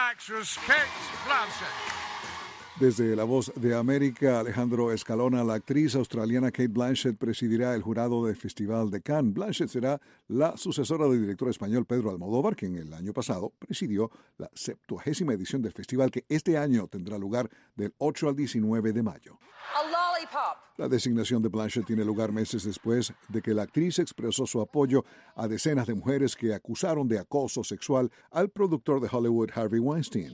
actress Kate Blanchett. Desde La Voz de América, Alejandro Escalona, la actriz australiana Kate Blanchett presidirá el jurado del Festival de Cannes. Blanchett será la sucesora del director español Pedro Almodóvar, quien el año pasado presidió la 70ª edición del festival, que este año tendrá lugar del 8 al 19 de mayo. A lollipop. La designación de Blanchett tiene lugar meses después de que la actriz expresó su apoyo a decenas de mujeres que acusaron de acoso sexual al productor de Hollywood, Harvey Weinstein.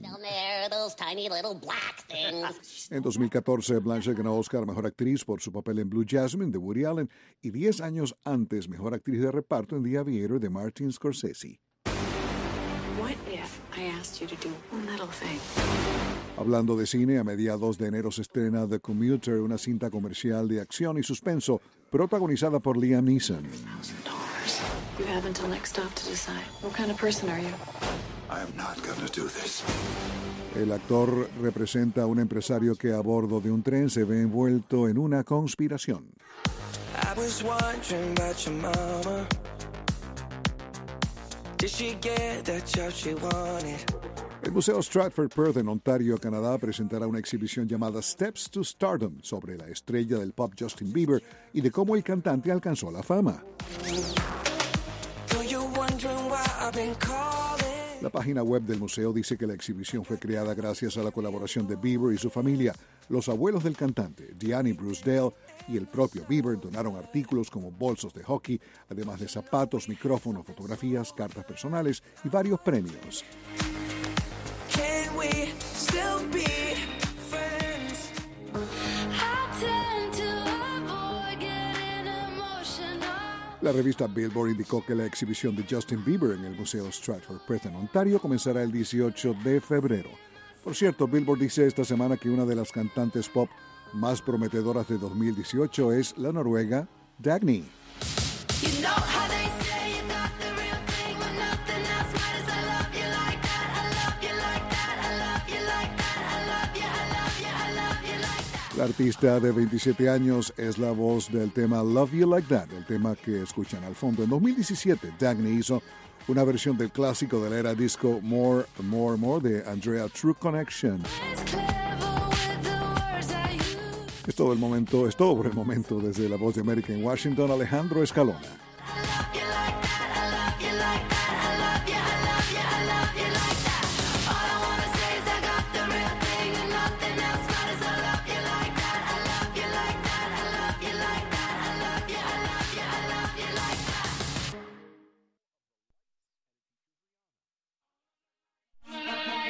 En 2014, Blanchett ganó Oscar a Mejor Actriz por su papel en Blue Jasmine de Woody Allen y 10 años antes Mejor Actriz de Reparto en The Aviator de Martin Scorsese. What if I asked you to do one little thing? Hablando de cine, a mediados de enero se estrena The Commuter, una cinta comercial de acción y suspenso protagonizada por Liam Neeson. You have until next stop to decide. What kind of person are you? I am not gonna do this. El actor representa a un empresario que a bordo de un tren se ve envuelto en una conspiración. I was wondering about your mama. Did she get that job she wanted? El Museo Stratford Perth en Ontario, Canadá, presentará una exhibición llamada Steps to Stardom sobre la estrella del pop Justin Bieber y de cómo el cantante alcanzó la fama. La página web del museo dice que la exhibición fue creada gracias a la colaboración de Bieber y su familia. Los abuelos del cantante, Diane y Bruce Dale, y el propio Bieber donaron artículos como bolsos de hockey, además de zapatos, micrófonos, fotografías, cartas personales y varios premios. Can we still be friends? La revista Billboard indicó que la exhibición de Justin Bieber en el Museo Stratford Perth en Ontario comenzará el 18 de febrero. Por cierto, Billboard dice esta semana que una de las cantantes pop más prometedoras de 2018 es la noruega Dagny. La artista de 27 años es la voz del tema Love You Like That, el tema que escuchan al fondo. En 2017, Dagny hizo una versión del clásico de la era disco More, More, More de Andrea True Connection. Es todo por el momento. Desde La Voz de América en Washington, Alejandro Escalona.